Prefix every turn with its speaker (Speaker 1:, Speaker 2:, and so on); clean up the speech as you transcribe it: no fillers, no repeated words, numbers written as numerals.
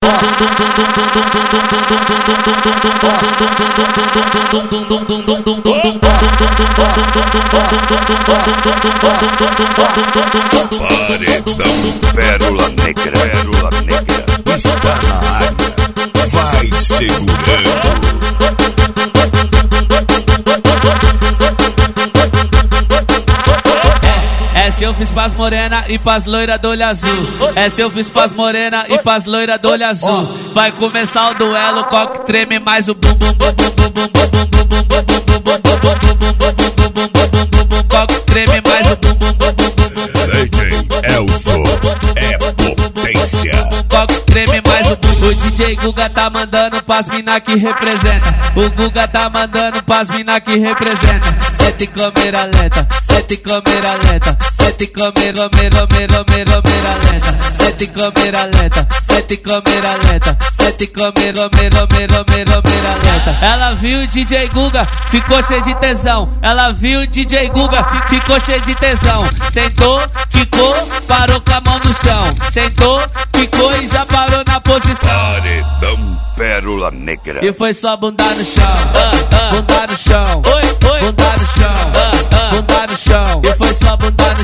Speaker 1: Paredão Pérola Negra, Pérola Negra está na área, vai segurando.
Speaker 2: Essa eu fiz pras morena e pras loira do olho azul. Essa eu fiz pras morena e pras loira do olho azul. Vai começar o duelo, qual que treme mais o bum bum bum bum bum bum bum bum bum bum bum bum bum, qual que treme mais o bum bum bum bum bum bum.
Speaker 1: DJ Elson é potência.
Speaker 2: Qual que treme mais o bum. O DJ Guga tá mandando pras mina que representa. O Guga tá mandando pras mina que representa. Sete câmera lenta, sete câmera lenta, sete câmera lenta, sete câmera lenta, sete câmera lenta, sete câmera lenta. Ela viu o DJ Guga, ficou cheio de tesão. Ela viu o DJ Guga, ficou cheio de tesão. Sentou, quicou, parou com a mão no chão. Sentou, quicou e já parou na posição.
Speaker 1: Paredão Pérola Negra.
Speaker 2: E foi só bunda no chão, bunda no chão, bunda no chão, bunda no chão. E foi só bunda no